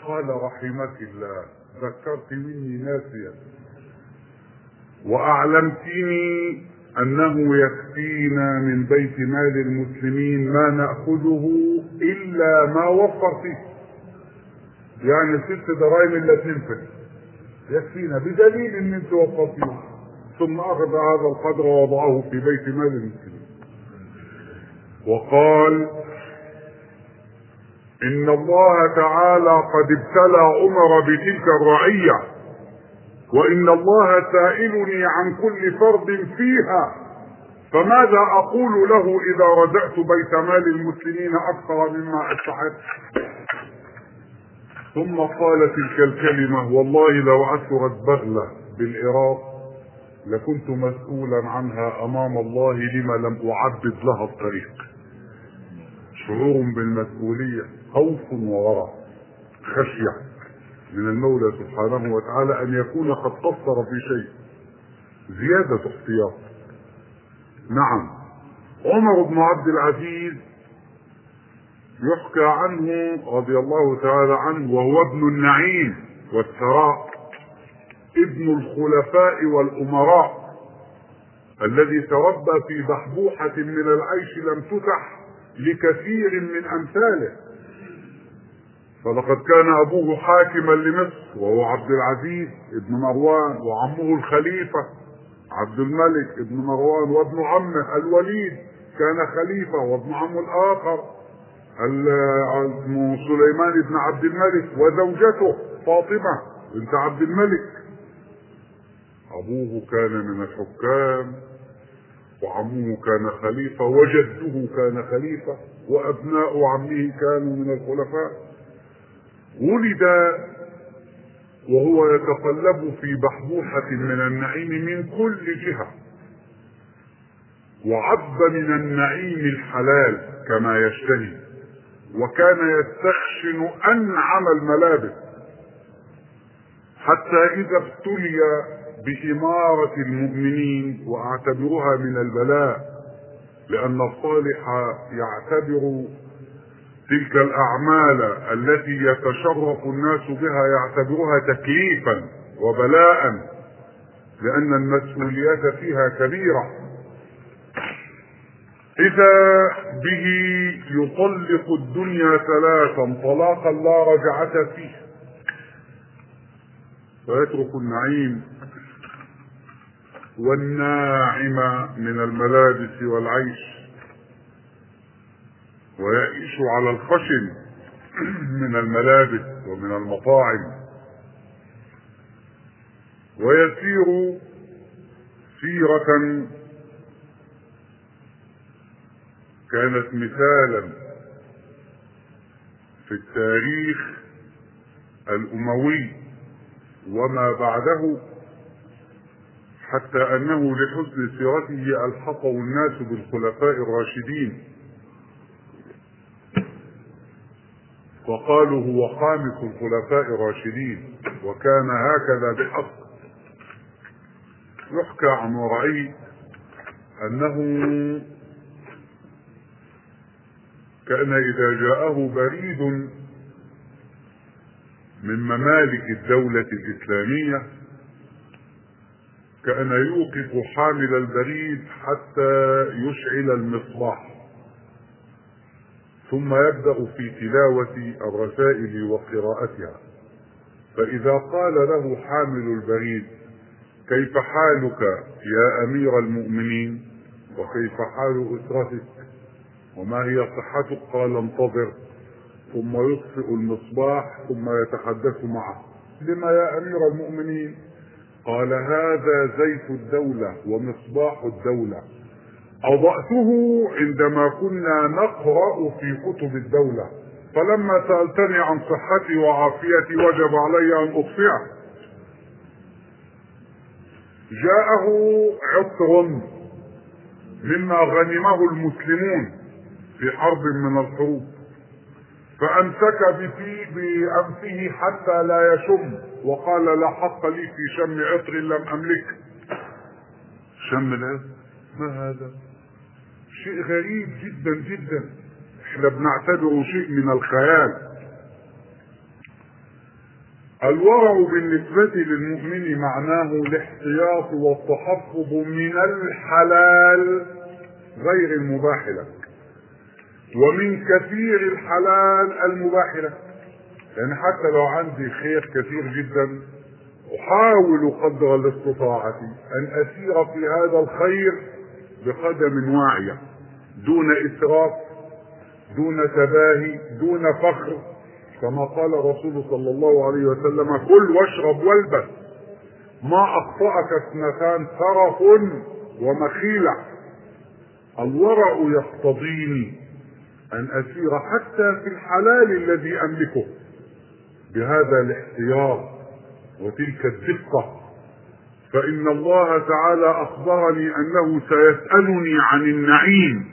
قال رحمك الله ذكرت مني ناسيا وأعلمتني أنه يكفينا من بيت مال المسلمين ما نأخذه إلا ما وفر فيه، يعني 6 دراهم إلا 2 فلس يكفينا بدليل ان انت وفرتيه. ثم اخذ هذا القدر ووضعه في بيت مال المسلمين وقال ان الله تعالى قد ابتلى عمر بتلك الرعية وان الله سائلني عن كل فرد فيها، فماذا اقول له اذا رجعت بيت مال المسلمين اكثر مما استحق؟ ثم قال تلك الكلمة: والله لو عثرت بغلة بالعراق لكنت مسؤولا عنها امام الله لما لم اعبد لها الطريق. شعور بالمسؤولية، خوف وورع، خشية من المولى سبحانه وتعالى ان يكون قد قصر في شيء، زيادة احتياط. نعم، عمر بن عبد العزيز يحكى عنه رضي الله تعالى عنه وهو ابن النعيم والثراء، ابن الخلفاء والأمراء، الذي تربى في بحبوحة من العيش لم تتح لكثير من أمثاله. فلقد كان أبوه حاكما لمصر وهو عبد العزيز ابن مروان، وعمه الخليفة عبد الملك ابن مروان، وابن عمه الوليد كان خليفة، وابن عمه الآخر سليمان بن عبد الملك، وزوجته فاطمة بنت عبد الملك. أبوه كان من الحكام، وعمه كان خليفة، وجده كان خليفة، وأبناء عمه كانوا من الخلفاء. ولد وهو يتقلب في بحبوحة من النعيم من كل جهة، وعب من النعيم الحلال كما يشتهي، وكان يستخشن أنعم الملابس، حتى إذا ابتلي بإمارة المؤمنين، وأعتبرها من البلاء لأن الصالح يعتبر تلك الأعمال التي يتشرف الناس بها يعتبرها تكليفا وبلاء، لأن المسؤوليات فيها كبيرة. إذا به يطلق الدنيا 3 طلاقا لا رجعة فيه، ويترك النعيم والناعم من الملابس والعيش، ويعيش على الخشن من الملابس ومن المطاعم، ويسير سيرة كانت مثالا في التاريخ الأموي وما بعده، حتى أنه لحسن سيرته ألحقه الناس بالخلفاء الراشدين، وقالوا هو خامس الخلفاء الراشدين، وكان هكذا بحق. يحكى عن ورعي أنه كان إذا جاءه بريد من ممالك الدولة الإسلامية كان يوقف حامل البريد حتى يشعل المصباح، ثم يبدأ في تلاوة الرسائل وقراءتها، فإذا قال له حامل البريد: كيف حالك يا أمير المؤمنين، وكيف حال أسرتك، وما هي صحتك؟ قال: انتظر. ثم يطفئ المصباح ثم يتحدث معه: لما يا أمير المؤمنين؟ قال: هذا زيت الدولة ومصباح الدولة، أضأته عندما كنا نقرأ في كتب الدولة، فلما سألتني عن صحتي وعافيتي وجب علي أن أطفئه. جاءه عطر مما غنمه المسلمون في حرب من الحروب، فأمسك بأنفه حتى لا يشم، وقال: لا حق لي في شم عطر لم أملك. شم العطر؟ ما هذا؟ شيء غريب جدا جدا، احنا بنعتبره شيء من الخيال. الورع بالنسبة للمؤمن معناه الاحتياط والتحفظ من الحلال غير المباح لك، ومن كثير الحلال المباح لك. يعني حتى لو عندي خير كثير جدا احاول قدر الاستطاعة ان اسير في هذا الخير بقدم واعية، دون اسراف، دون تباهي، دون فخر، كما قال الرسول صلى الله عليه وسلم: كل واشرب والبس، ما اخطأك اثنتان ترف ومخيلة. الورع يقتضيني ان اسير حتى في الحلال الذي املكه بهذا الاحتياط وتلك الدقة، فإن الله تعالى أخبرني أنه سيسألني عن النعيم: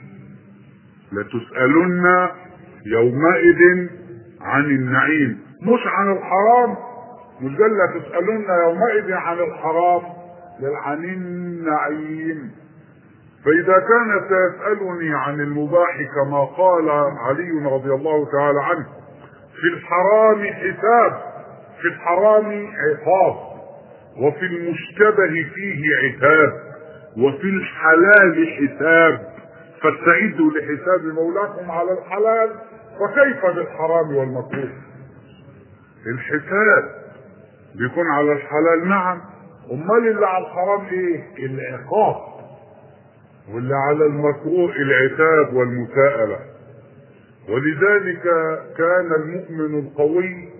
لتسألن يومئذ عن النعيم، مش عن الحرام، مش قال لتسألن يومئذ عن الحرام، بل عن النعيم. فإذا كان سيسألني عن المباح كما قال علي رضي الله تعالى عنه: في الحرام حساب، في الحرام عقاب، وفي المشتبه فيه عتاب، وفي الحلال حساب، فاستعدوا لحساب مولاكم على الحلال، وكيف بالحرام والمكروه؟ الحساب بيكون على الحلال، نعم، امال اللي على الحرام ايه؟ العقاب، واللي على المكروه العتاب والمساءلة. ولذلك كان المؤمن القوي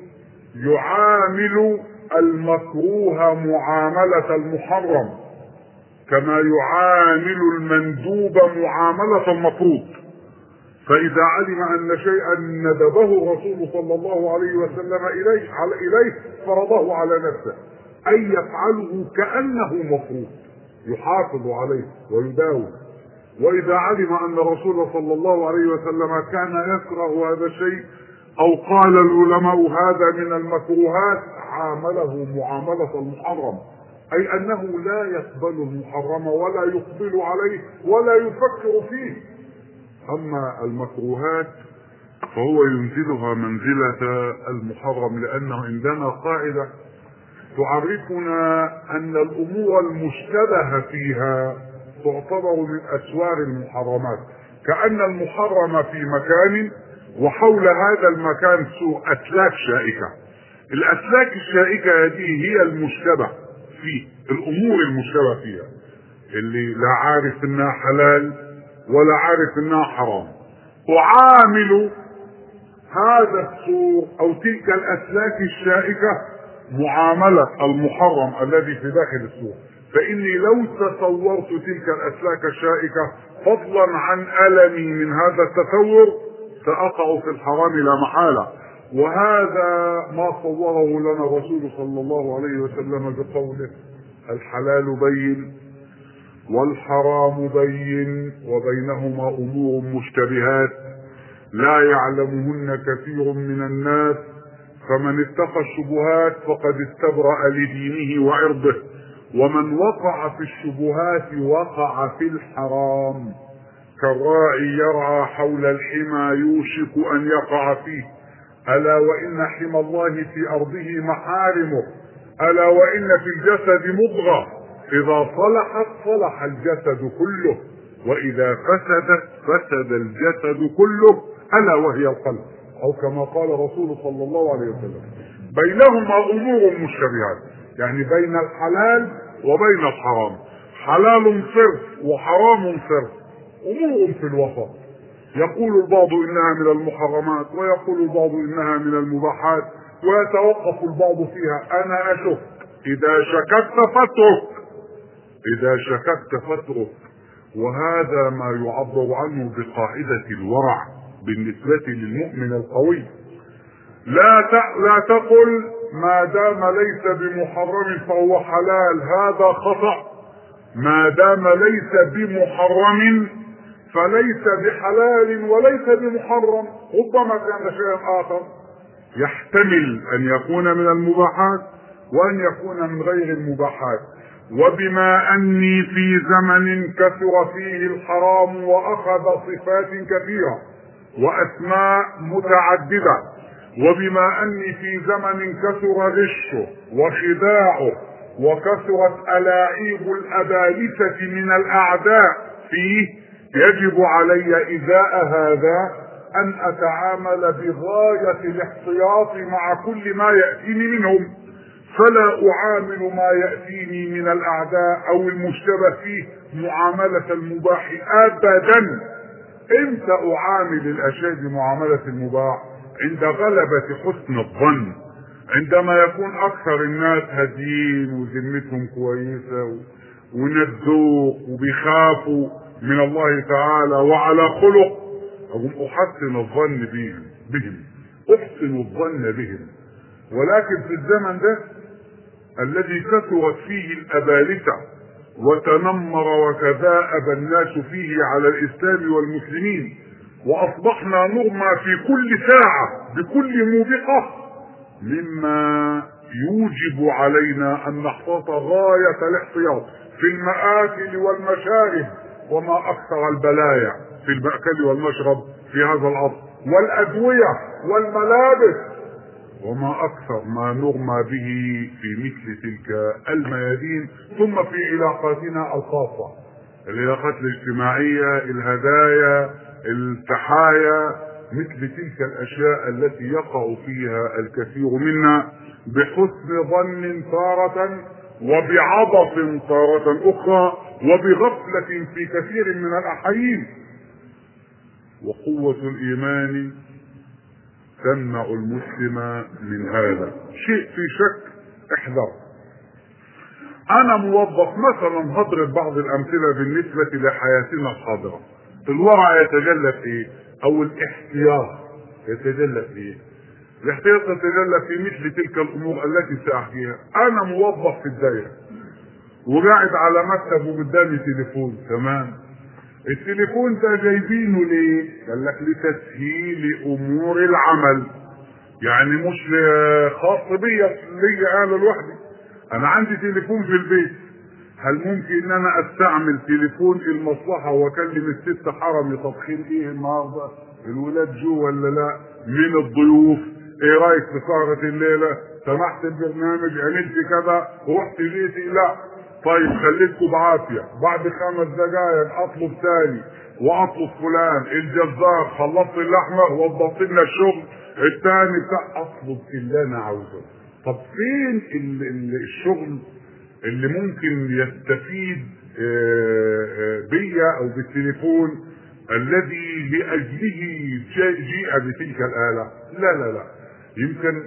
يعامل المكروه معاملة المحرم، كما يعامل المندوب معاملة المفروض. فإذا علم أن شيئا ندبه الرسول صلى الله عليه وسلم إليه فرضه على نفسه، أي يفعله كأنه مفروض، يحافظ عليه ويداوم. وإذا علم أن الرسول صلى الله عليه وسلم كان يكره هذا الشيء، أو قال العلماء هذا من المكروهات، عامله معاملة المحرم، أي أنه لا يقبل المحرم ولا يقبل عليه ولا يفكر فيه. أما المكروهات فهو ينزلها منزلة المحرم، لأنه عندنا قاعدة تعرفنا أن الأمور المشتبه فيها تعتبر من أسوار المحرمات، كأن المحرم في مكان وحول هذا المكان أسلاك شائكة. الأسلاك الشائكة هذه هي المشتبه فيه، الأمور المشتبه فيها، اللي لا عارف إنها حلال ولا عارف إنها حرام. أعامل هذا السور أو تلك الأسلاك الشائكة معاملة المحرم الذي في داخل السور، فإني لو تصورت تلك الأسلاك الشائكة فضلا عن ألمي من هذا التصور سأقع في الحرام لا محالة. وهذا ما صوره لنا الرسول صلى الله عليه وسلم بقوله: الحلال بين والحرام بين وبينهما أمور مشتبهات لا يعلمهن كثير من الناس، فمن اتقى الشبهات فقد استبرأ لدينه وعرضه، ومن وقع في الشبهات وقع في الحرام. كالراعي يرعى حول الحمى يوشك أن يقع فيه، ألا وإن حمى الله في أرضه محارمه، ألا وإن في الجسد مضغة إذا صلحت صلح الجسد كله، وإذا فسدت فسد الجسد كله، ألا وهي القلب، أو كما قال رسول صلى الله عليه وسلم: بينهما أمور مشتبهات، يعني بين الحلال وبين الحرام، حلال صرف وحرام صرف، أمور في الوسط، يقول البعض إنها من المحرمات ويقول البعض إنها من المباحات، ويتوقف البعض فيها. أنا أشك، إذا شككت فاترك، إذا شككت فاترك. وهذا ما يعبر عنه بقاعدة الورع بالنسبة للمؤمن القوي. لا تقل ما دام ليس بمحرم فهو حلال، هذا خطأ. ما دام ليس بمحرم فليس بحلال وليس بمحرم، ربما كان شيئا آخر يحتمل أن يكون من المباحات وأن يكون من غير المباحات. وبما أني في زمن كثر فيه الحرام وأخذ صفات كثيرة وأسماء متعددة وبما اني في زمن كثر غشه وخداعه وكثرت الاعيب الابالسه من الاعداء فيه، يجب علي ازاء هذا ان اتعامل بغايه الاحتياط مع كل ما ياتيني منهم، فلا اعامل ما ياتيني من الاعداء او المشتبه فيه معامله المباح ابدا. امتى اعامل الاشياء بمعامله المباح؟ عند غلبه حسن الظن، عندما يكون اكثر الناس هاديين وذمتهم كويسه وندوق وبيخافوا من الله تعالى وعلى خلق، اقوم احسن الظن بهم احسن الظن بهم. ولكن في الزمن ده الذي كثرت فيه الابالسه وتنمر وتذاءب الناس فيه على الاسلام والمسلمين، واصبحنا نرمى في كل ساعه بكل موبقه، مما يوجب علينا ان نحتاط غايه الاحتياط في المآكل والمشارب، وما اكثر البلايا في المأكل والمشرب في هذا العصر، والادويه والملابس، وما اكثر ما نرمى به في مثل تلك الميادين. ثم في علاقاتنا الخاصه، العلاقات الاجتماعيه، الهدايا، التحايا، مثل تلك الاشياء التي يقع فيها الكثير منا بحسن ظن تارة، وبعبث تارة اخرى، وبغفلة في كثير من الاحايين. وقوة الايمان تمنع المسلم من هذا. شيء في شك، احذر. انا موظف مثلا، هضرب بعض الامثله بالنسبه لحياتنا الحاضره. الورع يتجلى في ايه؟ او الاحتياط يتجلى في ايه؟ الاحتياط يتجلى في مثل تلك الامور التي ساحكيها. انا موظف في الدايره وقاعد على مكتب وقدامي تليفون، تمام؟ التليفون ده جايبينه ليه؟ قال لك لتسهيل امور العمل، يعني مش خاص بيا انا لوحدي. انا عندي تليفون في البيت، هل ممكن ان انا استعمل تليفون المصلحه واكلم الست حرمي طبخين ايه النهارده؟ الولاد جو ولا لا؟ من الضيوف؟ ايه رايك في سهره الليله؟ سمحت البرنامج؟ عملت كذا؟ رحت بيتي؟ لا. طيب خليكوا بعافيه، بعد 5 دقائق اطلب ثاني واطلب فلان الجزار، خلصت اللحمه وضبط لنا الشغل الثاني بتاع، اطلب اللي انا عاوزه. طب فين الشغل اللي ممكن يستفيد بيا او بالتليفون الذي لاجله جيء بتلك الآلة؟ لا لا لا، يمكن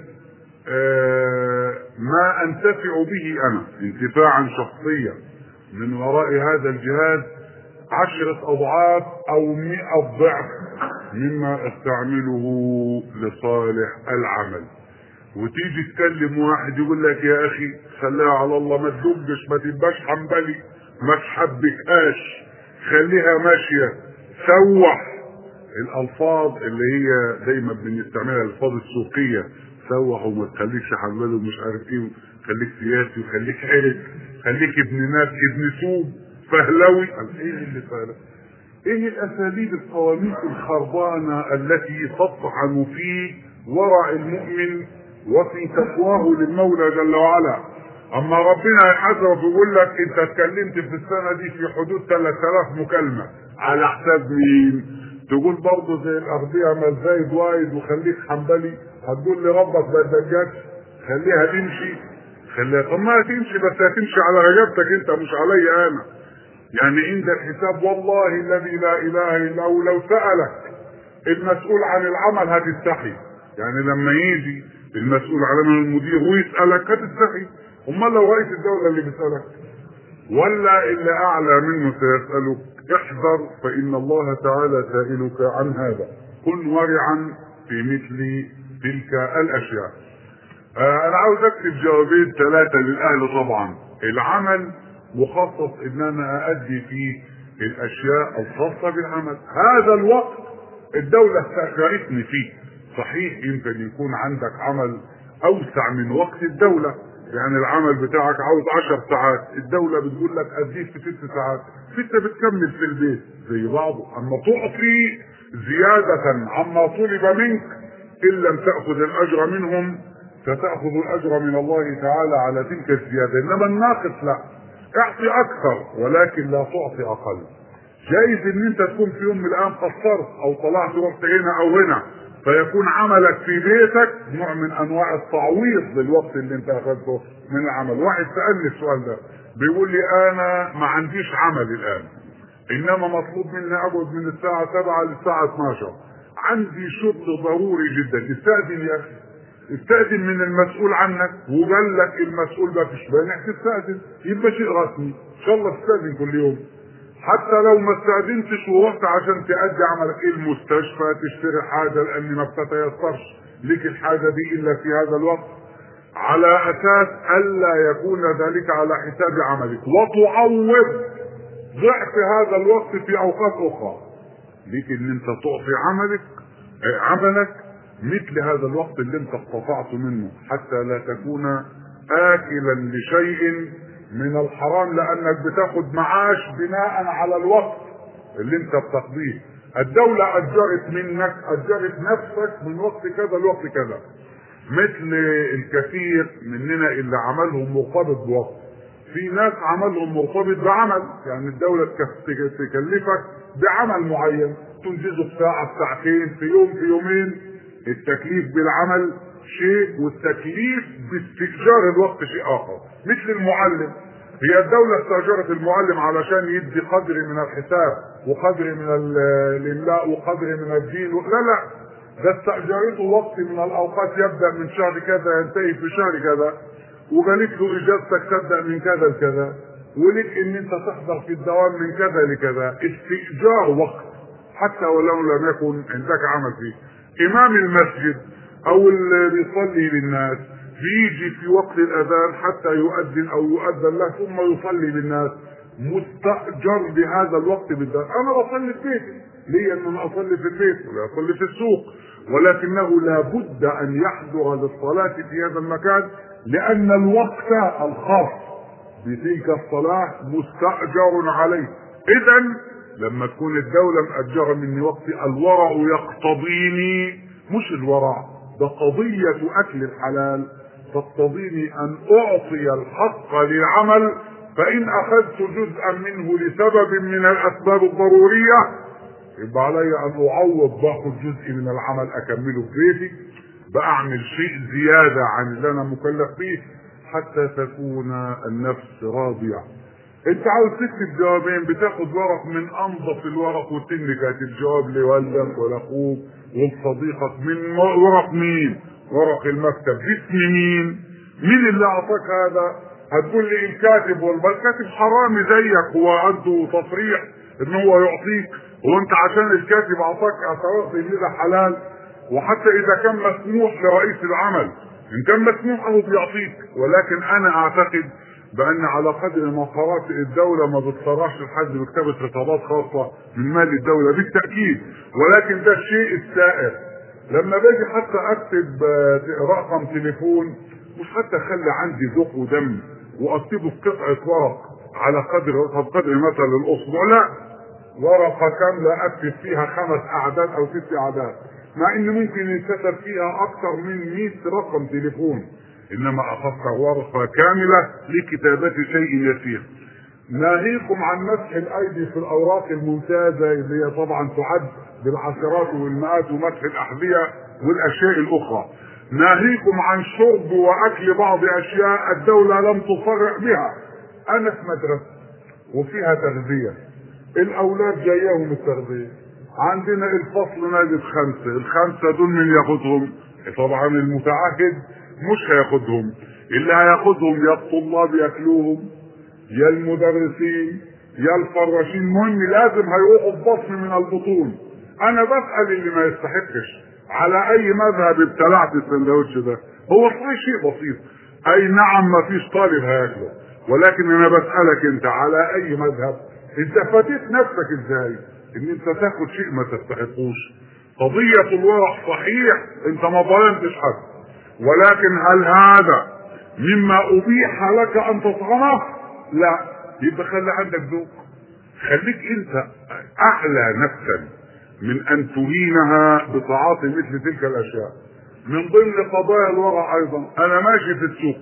ما انتفع به انا انتفاعا شخصيا من وراء هذا الجهاز 10 أضعاف او 100 ضعف مما استعمله لصالح العمل. وتيجي تكلم واحد يقول لك يا اخي خليها على الله، ما تدقش، ما تبقاش حنبلي، ما تحبكهاش، خليها ماشيه، سوح. الالفاظ اللي هي دايما بنستعملها، الالفاظ السوقيه، سوح وما تخليكش حنبلي ومش عارف ايه، خليك سياسي وخليك حرج، خليك ابن ناس، ابن سوق، فهلوي. ايه اللي فهلوي؟ ايه الاساليب القواميس الخربانه التي تطعن في ورع المؤمن وفي تقواه للمولى جل وعلا؟ اما ربنا يحاسبك ويقول لك انت اتكلمت في السنه دي في حدود 3000 مكالمه، على حساب مين؟ تقول برضه زي الاغبياء ما زايد وايد وخليك حنبلي، هتقول لي ربك ما يدجاش، خليها تمشي، خليها. طب ما هتمشي، بس هتمشي على رقبتك انت مش عليا انا. يعني عند الحساب والله الذي لا اله الا هو لو سالك المسؤول عن العمل هتستحي. يعني لما يجي المسؤول عن المدير ويسالك هتستحي، امال لو رئيس الدوله اللي بيسالك ولا اللي اعلى منه سيسالك؟ احذر، فان الله تعالى سائلك عن هذا. كن ورعا في مثل تلك الاشياء. انا عاوز اكتب جوابين 3 للاهل. طبعا العمل مخصص ان انا اادي فيه الاشياء الخاصه بالعمل. هذا الوقت الدوله استاجرتني فيه. صحيح يمكن يكون عندك عمل اوسع من وقت الدوله، يعني العمل بتاعك عاوز 10 ساعات، الدوله بتقول لك اديك في 6 ساعات، 6 بتكمل في البيت زي بعضه. اما تعطي زياده عما طلب منك ان لم تأخذ الاجر منهم فتأخذ الاجر من الله تعالى على تلك الزيادة. انما الناقص لا، اعطي اكثر ولكن لا تعطي اقل. جايز ان انت تكون في يوم من الايام قصرت او طلعت وقت هنا او هنا، فيكون عملك في بيتك نوع من انواع التعويض للوقت اللي انت اخذته من العمل. واحد سألني السؤال ده بيقول لي انا ما عنديش عمل الان، انما مطلوب مني اقعد من الساعة 7 للساعة 12، عندي شغل ضروري جدا. استأذن يا اخي، استأذن من المسؤول عنك، وقال لك المسؤول ده مش بانك تستأذن، يبقى شيء رسمي ان شاء الله تستأذن كل يوم. حتى لو ما استأذنتش ورحت عشان تأدي عملك المستشفى تشتري حاجة لان ما بتتيسرش لك الحاجة دي الا في هذا الوقت، على اساس الا يكون ذلك على حساب عملك، وتعوض ضعف هذا الوقت في اوقات اخرى. ليك ان انت تعطي عملك مثل هذا الوقت اللي انت استطعت منه، حتى لا تكون اكلا لشيء من الحرام، لانك بتاخد معاش بناء على الوقت اللي انت بتقضيه. الدولة اجرت منك، اجرت نفسك من وقت كذا لوقت كذا، مثل الكثير مننا اللي عملهم مرتبط بوقت. في ناس عملهم مرتبط بعمل، يعني الدولة تكلفك بعمل معين تنجزه في ساعة، في ساعتين، في يوم، في يومين. التكليف بالعمل شيء، والتكليف باستئجار الوقت شيء اخر. مثل المعلم، هي الدولة استأجرت المعلم علشان يدي قدر من الحساب وقدر من الاملاء وقدر من الدين، لا، ده استأجرته وقت من الاوقات يبدأ من شهر كذا ينتهي في شهر كذا، وقالت له اجازتك تبدأ من كذا لكذا، ولك ان انت تحضر في الدوام من كذا لكذا. استئجار وقت حتى ولو لم يكن عندك عمل فيه. امام المسجد او اللي بيصلي للناس بيجي في وقت الاذان حتى يؤذن او يؤذن له ثم يصلي للناس، مستأجر بهذا الوقت بالذات. انا بصلي في بيتي، لي ان انا اصلي في البيت ولا اصلي في السوق، ولكنه لابد ان يحضر للصلاة في هذا المكان، لان الوقت الخاص بتلك الصلاة مستأجر عليه. اذا لما تكون الدولة مأجرة مني وقتي، الورع يقتضيني، مش الورع ده قضية اكل الحلال، تقتضيني ان اعطي الحق للعمل. فان اخذت جزءا منه لسبب من الاسباب الضرورية، يبقى علي ان اعوض باخد جزء من العمل اكمله في بيتي، بعمل شيء زيادة عن اللي انا مكلف فيه، حتى تكون النفس راضية. انت عاوز تكتب جوابين، بتاخد ورق من انظف الورق وتني كاتب جواب لوالدك ولاخوك ولصديقك. من ورق مين؟ ورق المكتب. باسم مين اللي اعطاك هذا؟ هتقول لي الكاتب، والكاتب حرامي زيك، هو عنده تصريح ان هو يعطيك، وانت عشان الكاتب اعطاك اعتبرت ان ده حلال. وحتى اذا كان مسموح لرئيس العمل، ان كان مسموح له بيعطيك، ولكن انا اعتقد بان على قدر ما قرات الدولة ما بتصرحش لحد بكتابة خطابات خاصة من مال الدولة بالتأكيد، ولكن ده الشيء السائر. لما باجي حتى اكتب رقم تليفون، مش حتى اخلي عندي ذوق ودم واكتبه في قطعة ورق على قدر مثلا الاصبع، لا، ورقة كاملة اكتب فيها 5 اعداد او 6 اعداد، مع ان ممكن ينكتب فيها اكثر من 100 رقم تليفون، انما اخذت ورقة كاملة لكتابة شيء يسير. ناهيكم عن مسح الايدي في الاوراق الممتازة اللي هي طبعا تعد بالعشرات والمئات، ومسح الاحذية والاشياء الاخرى. ناهيكم عن شرب واكل بعض اشياء الدولة لم تصرح بها. انا في مدرسة وفيها تغذية، الاولاد جايهم التغذية، عندنا الفصل ناقص 5، الخمسة دول من ياخدهم؟ طبعا المتعهد مش هياخدهم، اللي هياخدهم يا الطلاب ياكلوهم، يا المدرسين، يا الفراشين، المهم لازم هيروحوا ببطن من البطون. انا بسأل اللي ما يستحقش على اي مذهب ابتلعت السندوتش ده؟ هو صحيح شيء بسيط، اي نعم ما فيش طالب هياكله، ولكن انا بسألك انت على اي مذهب؟ انت فاتت نفسك ازاي ان انت تاخد شيء ما تستحقوش؟ قضية الورع صحيح انت ما ظلمتش حد، ولكن هل هذا مما ابيح لك ان تطعمه؟ لا. يبقى خلي عندك ذوق، خليك انت اعلى نفسا من ان تهينها بتعاطي مثل تلك الاشياء. من ضمن قضايا الورع ايضا، انا ماشي في السوق،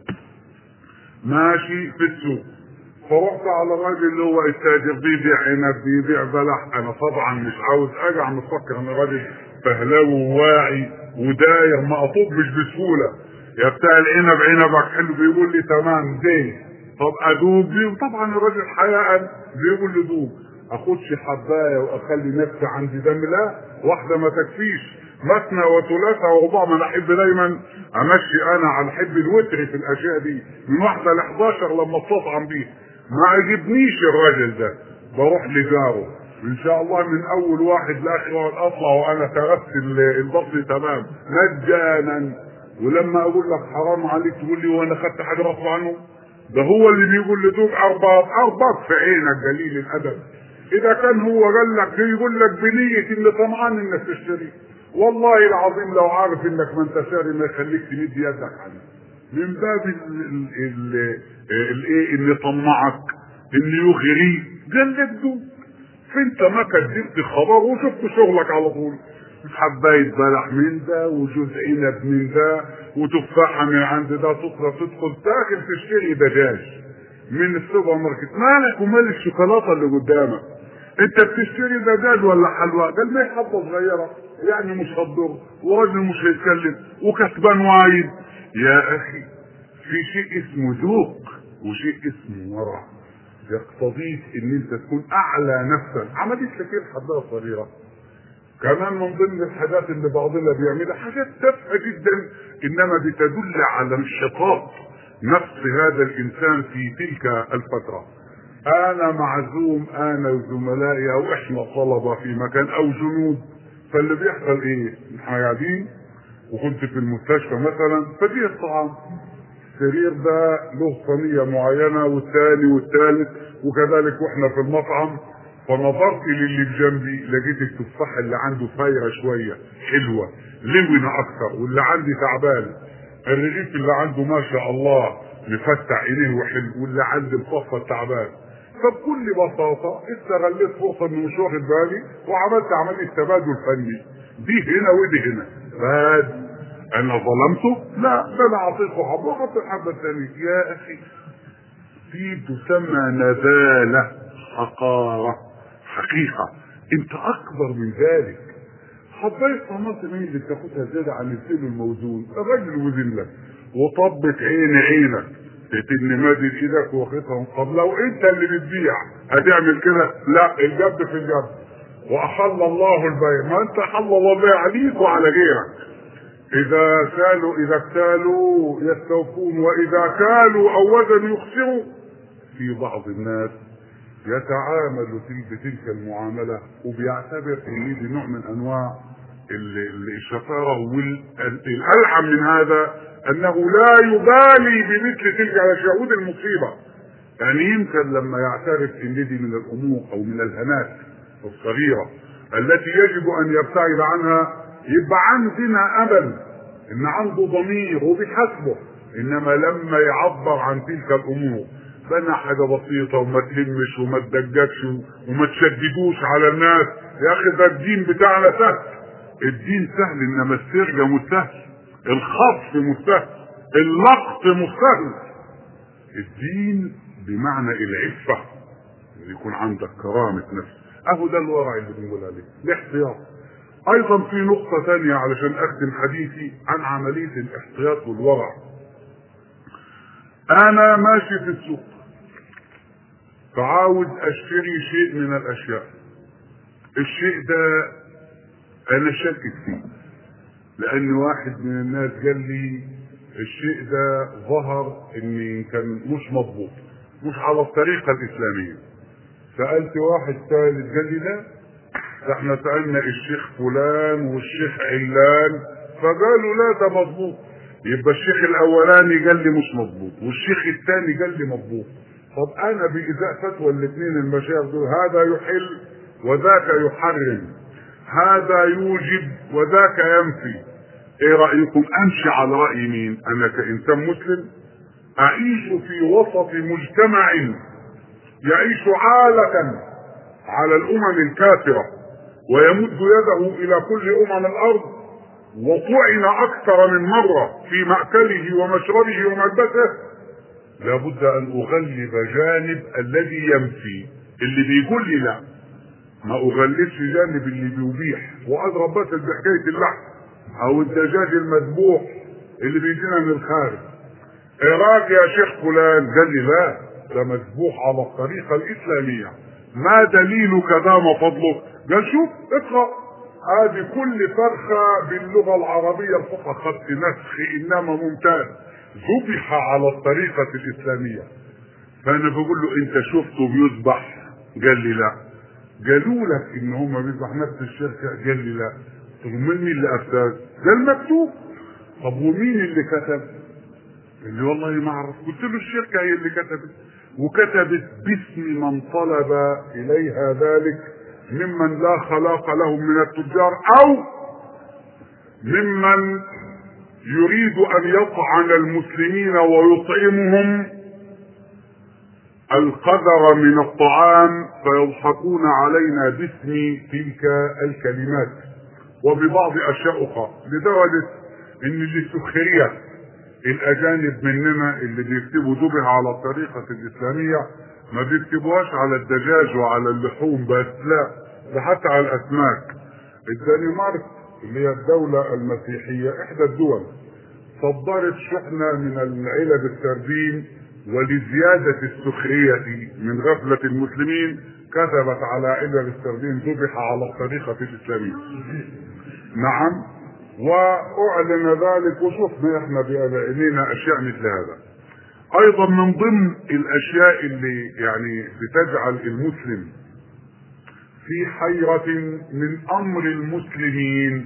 فرحت على الراجل اللي هو التاجر بيبيع عنب بيبيع بلح. انا طبعا مش عاوز اجع، مفكر ان الراجل فهلاوي وواعي وداير مقطوب مش بسهوله. يا بتاع العنب عنبك حلو، بيقول لي تمام زين، طب ادوب لي؟ وطبعا الراجل حياء بيقول لي دوب. اخدش حبايه واخلي نفسي عندي دم؟ لا، واحده ما تكفيش، مثنى وثلاثة ورباع. ما انا احب دايما امشي، انا على حب الوتر في الاشياء دي، من واحده ل 11 لما استطعم بيه. ما عجبنيش الراجل ده، بروح لجاره ان شاء الله من اول واحد لاخر واحد اطلع وانا تركت البطن تمام مجانا. ولما اقول لك حرام عليك تقول لي وانا خدت حاجه غصب عنه؟ ده هو اللي بيقول لي دوب ارباط في عينك قليل الادب. اذا كان هو قال لك يقول لك بنيه اللي طمعان انك تشتري، والله العظيم لو عارف انك ما انت شاري ما يخليك تمد يدك عليه، من باب الايه اللي طمعك اللي يغريك قال لك دوب. فانت ما كدبت خبر وشفت شغلك على طول، حبايه بلح من ده وجوز عنب من ده وتفاحه من عند ده، تدخل تاخر تشتري دجاج من السوبر ماركت. مالك ومال الشوكولاته اللي قدامك؟ انت بتشتري دجاج ولا حلوى؟ قال ما هي حبه صغيره يعني مش هتضر، وراجل مش هيتكلم وكسبان وايد. يا اخي في شيء اسمه ذوق وشيء اسمه ورع يقتضيك ان انت تكون اعلى نفسا. عملت لك ايه الحبايه الصغيره؟ كمان من ضمن الحاجات اللي بعضنا بيعملها حاجات تافهه جدا، انما بتدل على انشقاق نفس هذا الانسان في تلك الفتره. انا معزوم انا وزملائي او احنا طلبه في مكان او جنود، فاللي بيحصل ايه؟ احنا قاعدين وكنت في المستشفى مثلا، فجه الطعام، السرير ده له صينيه معينه والثاني والثالث وكذلك، واحنا في المطعم. فنظرت للي بجنبي لقيت التفاح اللي عنده فايره شويه حلوه لونه اكثر، واللي عندي تعبان. الرغيف اللي عنده ما شاء الله مفتح عينيه وحلو، واللي عندي مصفى تعبان. فبكل بساطه استغليت فرصه اني مش واخد بالي وعملت عمليه تبادل فني، دي هنا ودي هنا. بس انا ظلمته؟ لا، ده انا اعطيته حبه وحط الحبه الثانيه. يا اخي دي تسمى نذاله، حقاره، حقيقه. انت اكبر من ذلك. حبايه طماطم ايه اللي بتاخدها زياده عن الكيلو الموزون؟ الراجل وزن لك وطبت عينك تتن مادي ايدك واخدها. طب لو انت اللي بتبيع هتعمل كده؟ لا، الجد في الجد. واحل الله البيع، ما انت حل الله البيع عليك وعلى غيرك. اذا اكتالوا يستوفون واذا كالوا او وزنوا يخسروا. في بعض الناس يتعامل بتلك المعامله وبيعتبر ان دي نوع من انواع الشطاره. والالعن من هذا انه لا يبالي بمثل تلك الاشياء. ودي المصيبه. يعني يمكن لما يعترف ان دي من الامور او من الهنات الصغيره التي يجب ان يبتعد عنها، يبقى عندنا امل ان عنده ضمير وبيحاسبه. انما لما يعبر عن تلك الامور بنا حاجه بسيطه وما تهمش وما تدججش وما تشددوش على الناس. يا اخي ده الدين بتاعنا سهل، الدين سهل، انما السرقه مش سهل، الخطف مش سهل، اللقط مش سهل. الدين بمعنى العفه، يكون عندك كرامه نفس. اهو ده الورع اللي بنقول عليه، الاحتياط. ايضا في نقطه ثانيه علشان اختم حديثي عن عمليه الاحتياط والورع. انا ماشي في السوق فعاوز اشتري شيء من الاشياء، الشيء ده انا شاكك فيه لان واحد من الناس قال لي الشيء ده ظهر ان كان مش مضبوط، مش على الطريقه الاسلاميه. سالت واحد ثالث قال لي لا، احنا سالنا الشيخ فلان والشيخ علان فقالوا لا ده مضبوط. يبقى الشيخ الاولاني قال لي مش مضبوط والشيخ الثاني قال لي مضبوط. طب انا باذاء فتوى الاثنين المشايخ دول، هذا يحل وذاك يحرم، هذا يوجب وذاك ينفي، ايه رايكم؟ امشي على راي مين؟ انا كانسان مسلم اعيش في وسط مجتمع يعيش عالة على الامم الكافره ويمد يده الى كل امم الارض، وطعن اكثر من مرة في مأكله ومشربه وملبسه، لابد ان اغلب جانب الذي ينفي، اللي بيقول لي لا، ما اغلبش جانب اللي بيبيح واضرب بس بحكاية اللحم او الدجاج المذبوح اللي بيجينا من الخارج. ايه رايك يا شيخ فلان؟ قال لي لا، ده مذبوح على الطريقة الاسلامية. ما دليلك ده ما فضلك؟ قال شوف اقرأ، هذه كل فرخة باللغة العربية الفصحى خط نسخ انما ممتاز ذبح على الطريقة الاسلامية. فانا بقول له انت شفته بيذبح؟ قال لي لا. قالوا لك ان هم بيذبح نفس الشركة؟ قال لي لا. قلت له مين اللي افتاك؟ قال مكتوب. طب ومين اللي كتب؟ قال لي والله ما اعرف. قلت له الشركة هي اللي كتبت، وكتبت باسم من طلب اليها ذلك ممن لا خلاق لهم من التجار او ممن يريد ان يطعن المسلمين ويطعمهم القدر من الطعام، فيضحكون علينا باسم تلك الكلمات وببعض اشياء اخرى، لدرجة ان اللي سخرية الاجانب مننا اللي بيكتبوا ذبح على الطريقة الاسلامية ما بيكتبوهاش على الدجاج وعلى اللحوم بس، لا، ده حتى على الاسماك. الدنمارك اللي هي الدولة المسيحية، احدى الدول، صدرت شحنة من العلب السردين، ولزيادة السخرية من غفلة المسلمين كتبت على علب السردين ذبح على الطريقة الإسلامية. نعم، وأعلن ذلك، وشفنا احنا بعينينا أشياء مثل هذا. أيضا من ضمن الأشياء اللي يعني بتجعل المسلم في حيرة من أمر المسلمين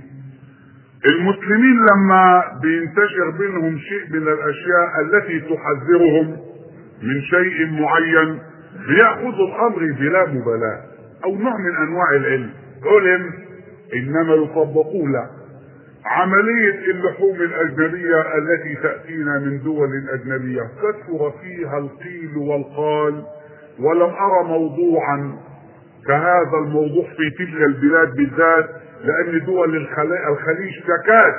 لما بينتشر بينهم شيء من الاشياء التي تحذرهم من شيء معين بيأخذوا الامر بلا مبالاة او نوع من انواع العلم، علم انما يطبقوه. لا، عملية اللحوم الاجنبية التي تأتينا من دول اجنبية كثر فيها القيل والقال، ولم ارى موضوعا كهذا الموضوع في تلك البلاد بالذات، لان دول الخليج تكاد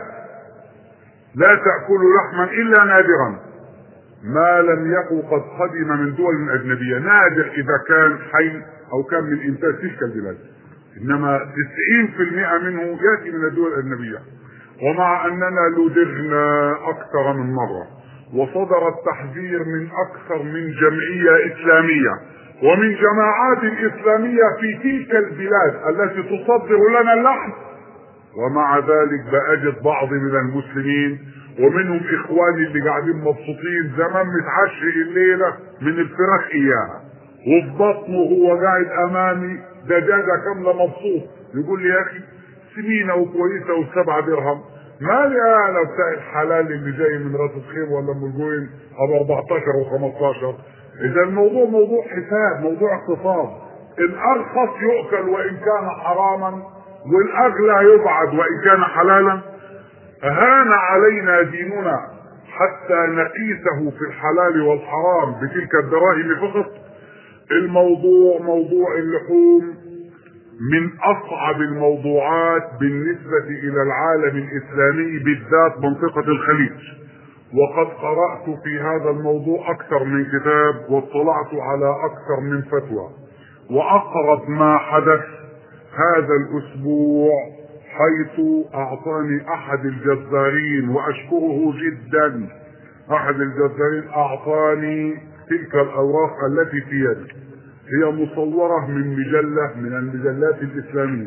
لا تأكل لحما الا نادرا ما لم يكن قد قدم من دول اجنبية، نادر اذا كان حي او كان من انتاج تلك البلاد، انما 90% منه ياتي من الدول الاجنبية. ومع اننا لدغنا اكثر من مرة، وصدر التحذير من اكثر من جمعية اسلامية ومن جماعات اسلامية في تلك البلاد التي تصدر لنا اللحم، ومع ذلك بأجد بعض من المسلمين ومنهم اخواني اللي قاعدين مبسوطين زمان متعشي الليلة من الفراخ اياها، وفي بطنه هو قاعد امامي دجاجة كاملة مبسوط، يقول لي يا اخي سمينة وكويسة و7 درهم، مالي انا بتاع الحلال اللي جاي من راس الخير ولا من الجوين ابو 14 و15. اذا الموضوع موضوع حساب، موضوع اقتصاد، الارخص يؤكل وان كان حراما، والاغلى يبعد وان كان حلالا. هان علينا ديننا حتى نقيسه في الحلال والحرام بتلك الدراهم فقط. الموضوع موضوع اللحوم من اصعب الموضوعات بالنسبة الى العالم الاسلامي بالذات منطقة الخليج، وقد قرأت في هذا الموضوع اكثر من كتاب واطلعت على اكثر من فتوى. واقرب ما حدث هذا الاسبوع حيث اعطاني احد الجزارين، واشكره جدا، احد الجزارين اعطاني تلك الاوراق التي في يدي، هي مصورة من مجلة من المجلات الاسلامية،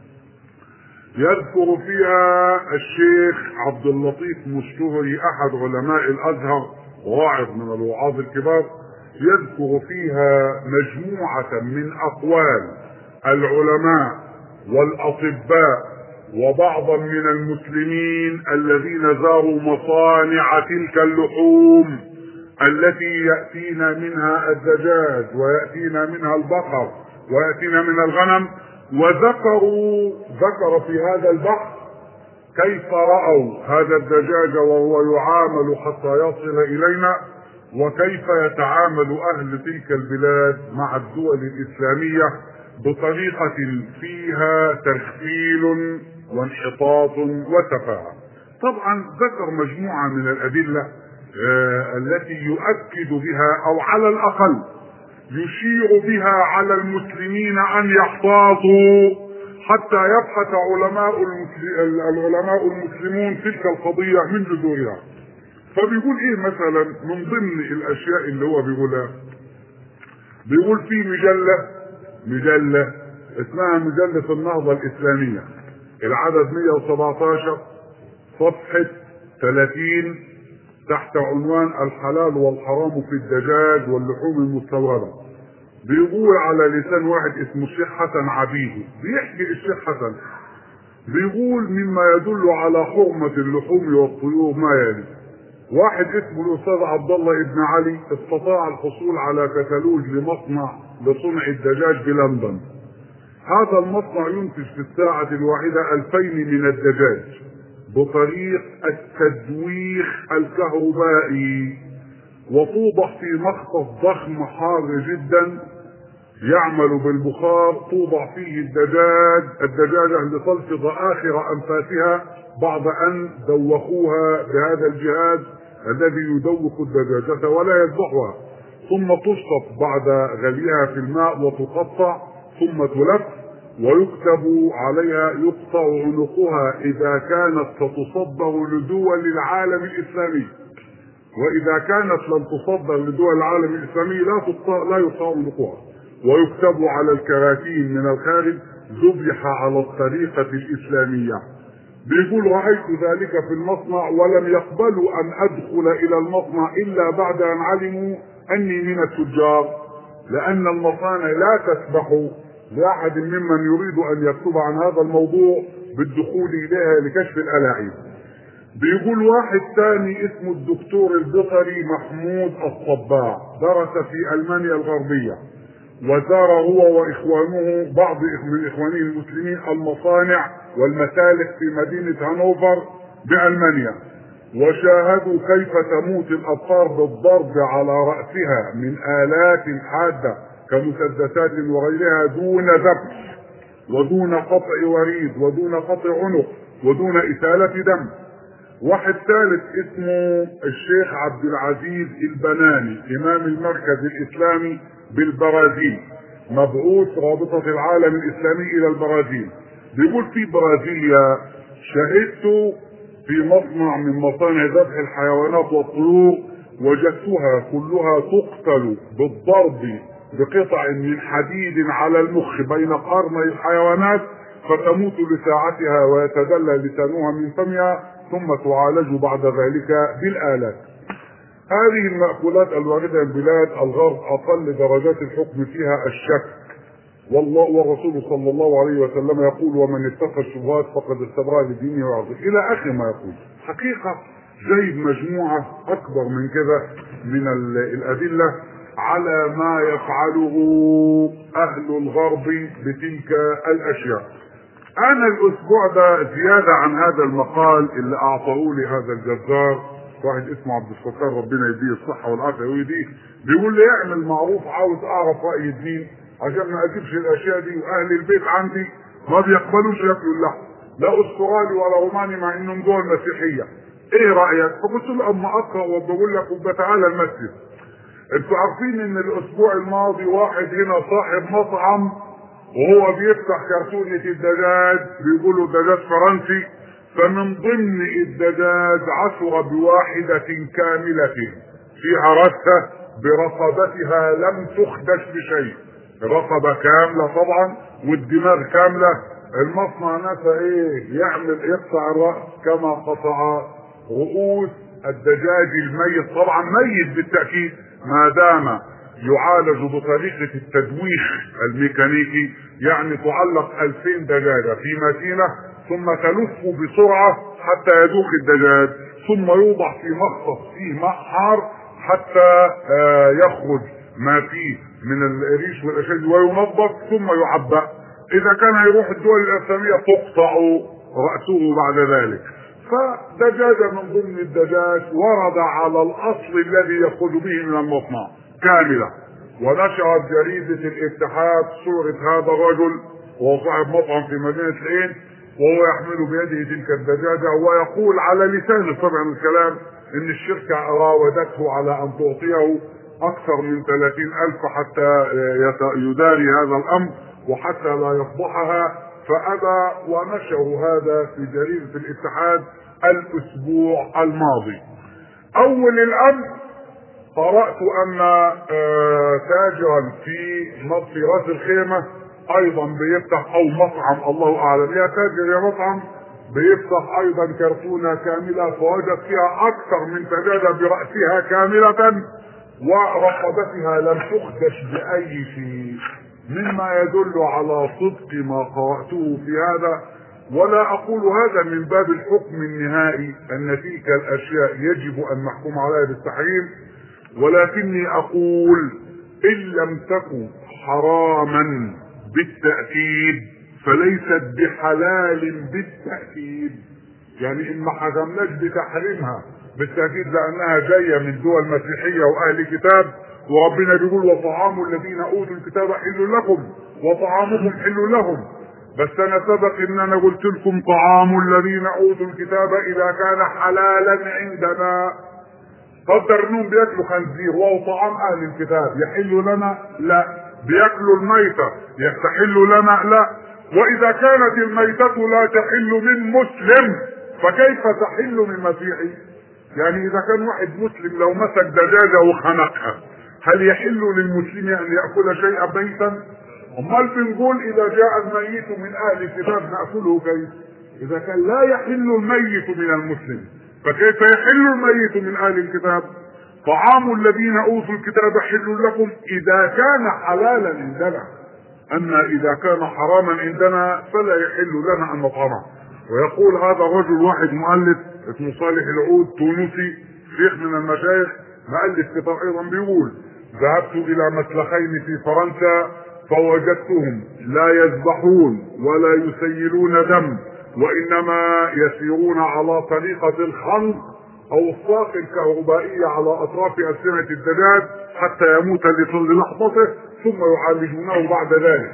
يذكر فيها الشيخ عبد اللطيف مشتهري احد علماء الازهر وواعظ من الوعاظ الكبار، يذكر فيها مجموعة من اقوال العلماء والاطباء وبعضا من المسلمين الذين زاروا مصانع تلك اللحوم التي يأتينا منها الدجاج ويأتينا منها البقر ويأتينا من الغنم، ذكر في هذا البحث كيف رأوا هذا الدجاج وهو يعامل حتى يصل إلينا، وكيف يتعامل أهل تلك البلاد مع الدول الإسلامية بطريقة فيها تغفيل وانحطاط وسفاهة. طبعا ذكر مجموعة من الأدلة التي يؤكد بها أو على الأقل يشير بها على المسلمين أن يحتاطوا حتى يبحث العلماء المسلمون تلك القضية من جذورها. فبيقول ايه مثلا من ضمن الاشياء اللي هو بيقولها؟ بيقول في مجلة اسمها مجلة النهضة الإسلامية، العدد 117 صفحة 30 تحت عنوان الحلال والحرام في الدجاج واللحوم المستوردة. بيقول على لسان واحد اسمه الشيخ حسن عبيده، بيحكي الشيخ حسن بيقول مما يدل على حرمة اللحوم والطيور ما يلي: واحد اسمه الاستاذ عبد الله ابن علي استطاع الحصول على كتالوج لمصنع لصنع الدجاج بلندن. هذا المصنع ينتج في الساعة الواحدة 2000 من الدجاج بطريق التدويخ الكهربائي، وتوضع في مخطط ضخم حار جدا يعمل بالبخار، توضع فيه الدجاجة لتلفظ آخر أنفاسها بعد أن دوخوها بهذا الجهاز الذي يدوخ الدجاجة ولا يذبحها، ثم تسقط بعد غليها في الماء وتقطع ثم تلف ويكتب عليها يقطع عنقها إذا كانت ستصدر لدول العالم الإسلامي، وإذا كانت لم تصدر لدول العالم الإسلامي لا يقطع عنقها، ويكتب على الكراتين من الخارج ذبح على الطريقة الإسلامية. بيقول رأيت ذلك في المصنع ولم يقبلوا أن أدخل إلى المصنع إلا بعد أن علموا أني من التجار، لأن المصانع لا تسمح لأحد ممن يريد أن يكتب عن هذا الموضوع بالدخول إليها لكشف الألاعيب. بيقول واحد ثاني اسمه الدكتور البصري محمود الصباع درس في ألمانيا الغربية، وزار هو وإخوانه بعض من إخوانه المسلمين المصانع والمسالك في مدينة هانوفر بألمانيا، وشاهدوا كيف تموت الأبقار بالضرب على رأسها من آلات حادة كمسدسات وغيرها دون ذبح ودون قطع وريد ودون قطع عنق ودون إسالة دم. واحد ثالث اسمه الشيخ عبد العزيز البناني إمام المركز الإسلامي بالبرازيل، مبعوث رابطة العالم الإسلامي إلى البرازيل. بيقول في برازيليا شهدت في مصنع من مصانع ذبح الحيوانات والطيور وجدتها كلها تقتل بالضرب بقطع من حديد على المخ بين قرني الحيوانات فتموت لساعتها ويتدلى لسانها من فمها ثم تعالج بعد ذلك بالآلات. هذه المأكولات الواردة من بلاد الغرب أقل درجات الحكم فيها الشك، والرسول صلى الله عليه وسلم يقول: ومن اتقى الشبهات فقد استبرأ لدينه وعرضه، إلى آخر ما يقول. حقيقة جايب مجموعة أكبر من كذا من الأدلة على ما يفعله أهل الغرب بتلك الأشياء. أنا الأسبوع ده زيادة عن هذا المقال اللي أعطوه لي هذا الجزار، واحد اسمه عبد الستار ربنا يديه الصحة والعافية ويديه، بيقول لي اعمل معروف، عاوز أعرف رأي الدين عشان ما أجيبش الأشياء دي، وأهل البيت عندي ما بيقبلوش ياكلوا اللحم، لا أسترالي ولا روماني مع إنهم دول مسيحية، إيه رأيك؟ فقلت له أما أقرأ وبقول لك وبتعالى المسجد. انتوا عارفين ان الاسبوع الماضي واحد هنا صاحب مطعم وهو بيفتح كرتونة الدجاج بيقولوا دجاج فرنسي، فمن ضمن الدجاج عثر بواحدة كاملة فيها رثة برقبتها لم تخدش بشيء، رقبة كاملة طبعا والدماغ كاملة. المصنع نفسه ايه يعمل؟ يقطع الرأس كما قطع رؤوس الدجاج الميت، طبعا ميت بالتأكيد ما دام يعالج بطريقة التدويخ الميكانيكي، يعني تعلق 2000 دجاجة في ماكينة ثم تلف بسرعة حتى يدوخ الدجاج، ثم يوضع في مخصص فيه ماء حار حتى يخرج ما فيه من الريش والاشياء وينظف ثم يعبأ. اذا كان هيروح الدول الاسلامية تقطع رأسه بعد ذلك. فدجاجة من ضمن الدجاج ورد على الاصل الذي يخرج به من المصنع كاملة، ونشرت جريدة الاتحاد صورة هذا الرجل وهو صاحب مطعم في مدينة العين وهو يحمل بيده تلك الدجاجة ويقول على لسانه طبعا الكلام ان الشركة راودته على ان تعطيه اكثر من 30,000 حتى يداري هذا الامر وحتى لا يفضحها، فابى، ونشروا هذا في جريدة الاتحاد الاسبوع الماضي. اول الامر قرأت ان تاجرا في راس الخيمة ايضا بيفتح، او مطعم الله اعلم، يا تاجر يا مطعم، بيفتح ايضا كرتونة كاملة، فوجد فيها اكثر من دجاجة برأسها كاملة ورقبتها لم تخدش باي شيء، مما يدل على صدق ما قرأته في هذا. ولا اقول هذا من باب الحكم النهائي ان تلك الاشياء يجب ان نحكم عليها بالتحريم، ولكني اقول ان لم تكن حراما بالتأكيد فليست بحلال بالتأكيد. يعني ان ما حكمناش بتحريمها بالتأكيد لانها جاية من دول مسيحية واهل كتاب، وربنا بيقول وطعام الذين اوتوا الكتاب حل لكم وطعامكم حل لهم. بس انا سبق ان انا قلت لكم طعام الذين اوتوا الكتاب اذا كان حلالا عندنا. قدر انهم بياكلوا خنزير وهو طعام اهل الكتاب، يحل لنا؟ لا. بياكلوا الميتة، يحل لنا؟ لا. واذا كانت الميتة لا تحل من مسلم فكيف تحل من مسيحي؟ يعني اذا كان واحد مسلم لو مسك دجاجة وخنقها هل يحل للمسلم ان يأكل شيئا ميتا؟ امال بنقول اذا جاء الميت من اهل الكتاب نأكله كيف؟ اذا كان لا يحل الميت من المسلم فكيف يحل الميت من اهل الكتاب؟ طعام الذين اوتوا الكتاب حل لكم اذا كان حلالا عندنا، اما اذا كان حراما عندنا فلا يحل لنا ان نطعمه. ويقول هذا الرجل واحد مؤلف اسمه صالح العود تونسي، شيخ من المشايخ، مؤلف كتاب ايضا، بيقول ذهبت الى مسلخين في فرنسا فوجدتهم لا يذبحون ولا يسيلون دم، وانما يسيرون على طريقة الخنق او الصاق الكهربائية على اطراف ألسنة الدجاج حتى يموت للحظته ثم يعالجونه بعد ذلك.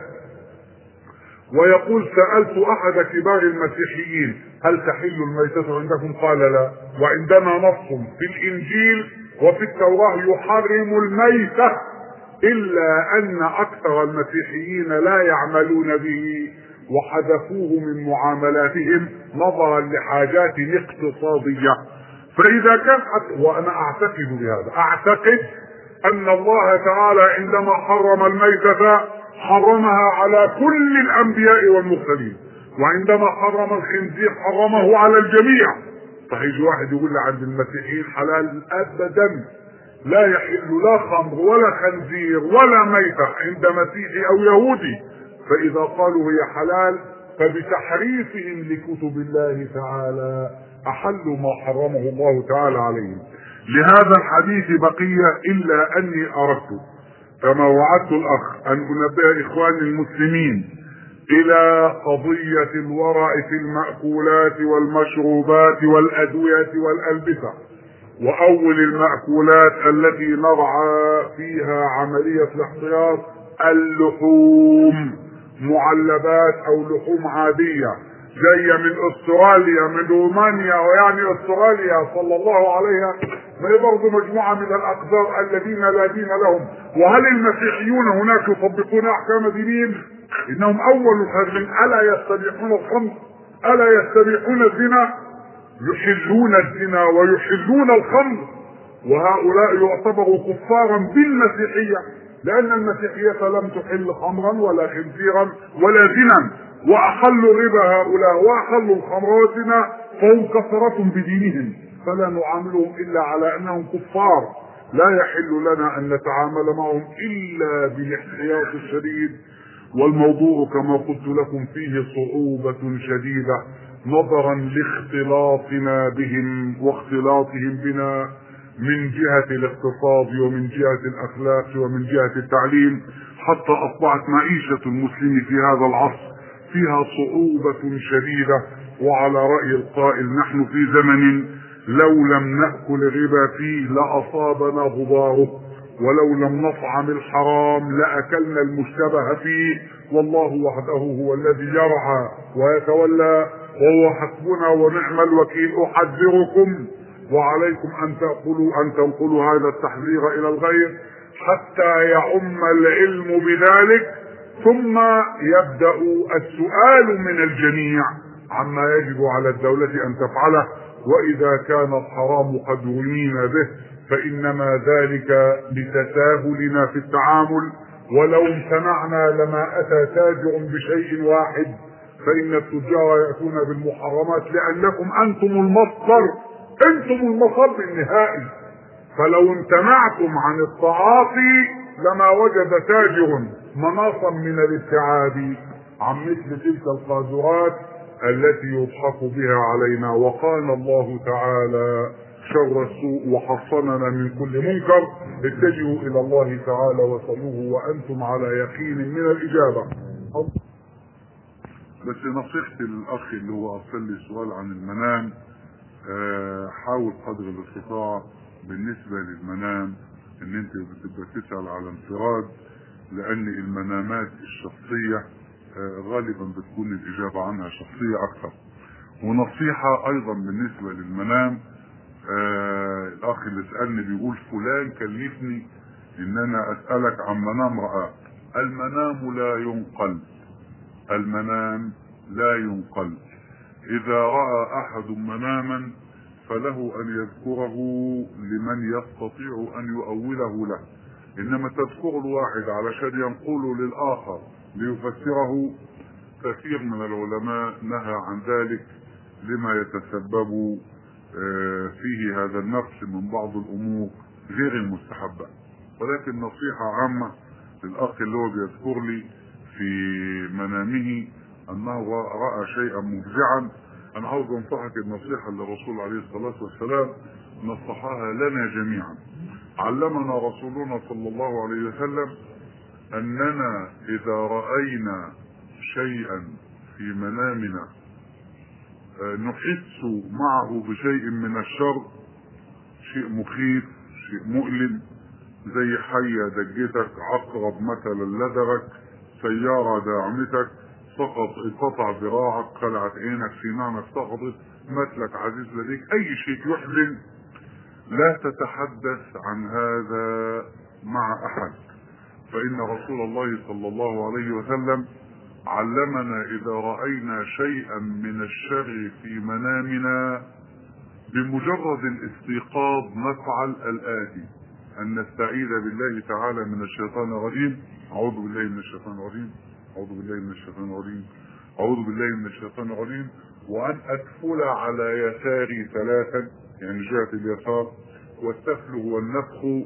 ويقول سألت احد كبار المسيحيين هل تحل الميتة عندكم؟ قال لا، وعندنا نص في الانجيل وفي التوراة يحرم الميتة، الا ان اكثر المسيحيين لا يعملون به وحذفوه من معاملاتهم نظرا لحاجات اقتصادية. فاذا كان، وانا اعتقد بهذا، اعتقد ان الله تعالى عندما حرم الميتة حرمها على كل الانبياء والمرسلين، وعندما حرم الخنزير حرمه على الجميع. فهيجي واحد يقول لي عند المسيحيين حلال؟ ابدا، لا يحل لا خمر ولا خنزير ولا ميتة عند مسيحي او يهودي. فاذا قالوا هي حلال فبتحريفهم لكتب الله تعالى احلوا ما حرمه الله تعالى عليهم. لهذا الحديث بقية، الا اني اردت كما وعدت الاخ ان انبه اخواني المسلمين الى قضية الورع في المأكولات والمشروبات والادوية والالبسة. واول المأكولات التي نرعى فيها عملية الاحتياط اللحوم، معلبات او لحوم عادية جاية من استراليا، من رومانيا، ويعني استراليا صلى الله عليها ما هي برضه مجموعة من الاقذار الذين لا دين لهم. وهل المسيحيون هناك يطبقون احكام دينهم؟ انهم اول الخارجين. الا يستبيحون الخمر؟ الا يستبيحون الزنا؟ يحلون الزنا ويحلون الخمر، وهؤلاء يعتبروا كفارا بالمسيحية، لان المسيحية لم تحل خمرا ولا خنزيرا ولا زنا، واحلوا الربا هؤلاء واحلوا الخمر والزنا، فهم كفرة بدينهم، فلا نعاملهم الا على انهم كفار. لا يحل لنا ان نتعامل معهم الا بالاحتياط الشديد. والموضوع كما قلت لكم فيه صعوبة شديدة نظرا لاختلاطنا بهم واختلاطهم بنا من جهة الاقتصاد ومن جهة الاخلاق ومن جهة التعليم، حتى اصبحت معيشة المسلم في هذا العصر فيها صعوبة شديدة. وعلى رأي القائل نحن في زمن لو لم نأكل الربا فيه لأصابنا غباره، ولو لم نطعم الحرام لأكلنا المشتبه فيه، والله وحده هو الذي يرعى ويتولى وهو حسبنا ونعم الوكيل. احذركم وعليكم ان تنقلوا هذا التحذير الى الغير حتى يعم العلم بذلك، ثم يبدأ السؤال من الجميع عما يجب على الدولة ان تفعله، واذا كان الحرام قد رمينا به فانما ذلك لتساهلنا في التعامل، ولو امتنعنا لما اتى تاجر بشيء واحد، فان التجار ياتون بالمحرمات لانكم انتم المصدر، انتم المصب النهائي. فلو امتنعتم عن التعاطي لما وجد تاجر مناصا من الابتعاد عن مثل تلك القاذورات التي يضحك بها علينا. وقال الله تعالى: شر السوء وحصننا من كل منكر، اتجهوا الى الله تعالى وصلوه وانتم على يقين من الاجابه. بس نصيحتي للاخ اللي هو ارسل لي سؤال عن المنام، حاول قدر الاستطاعه بالنسبه للمنام ان انت بتبقى تسال على انفراد، لان المنامات الشخصيه غالبا بتكون الاجابه عنها شخصيه اكثر. ونصيحه ايضا بالنسبه للمنام، الاخ اللي سالني بيقول فلان كلفني ان انا اسالك عن منام رآه. المنام لا ينقل، المنام لا ينقل. اذا راى احد مناما فله ان يذكره لمن يستطيع ان يؤوله له، انما تذكر الواحد علشان ينقله للاخر ليفسره، كثير من العلماء نهى عن ذلك لما يتسبب فيه هذا النقص من بعض الامور غير المستحبه. ولكن نصيحه عامه للاخ اللي هو بيذكر لي في منامه انه راى شيئا مفزعا، انا عاوز انصحك النصيحه اللي الرسول عليه الصلاه والسلام نصحها لنا جميعا. علمنا رسولنا صلى الله عليه وسلم اننا اذا راينا شيئا في منامنا نحس معه بشيء من الشر، شيء مخيف، شيء مؤلم، زي حية دجتك، عقرب مثلا لدغك، سيارة داعمتك، قطع ذراعك، خلعت عينك، سنانك سقطت، مثلك عزيز لديك، اي شيء يحزن، لا تتحدث عن هذا مع احد، فان رسول الله صلى الله عليه وسلم علمنا اذا رأينا شيئا من الشر في منامنا بمجرد الاستيقاظ نفعل الآتي: ان نستعيذ بالله تعالى من الشيطان الرجيم، اعوذ بالله من الشيطان الرجيم، اعوذ بالله من الشيطان الرجيم، اعوذ بالله من الشيطان الرجيم، وان ادخل على يساري ثلاثا، يعني جهة اليسار، والتفل هو النفخ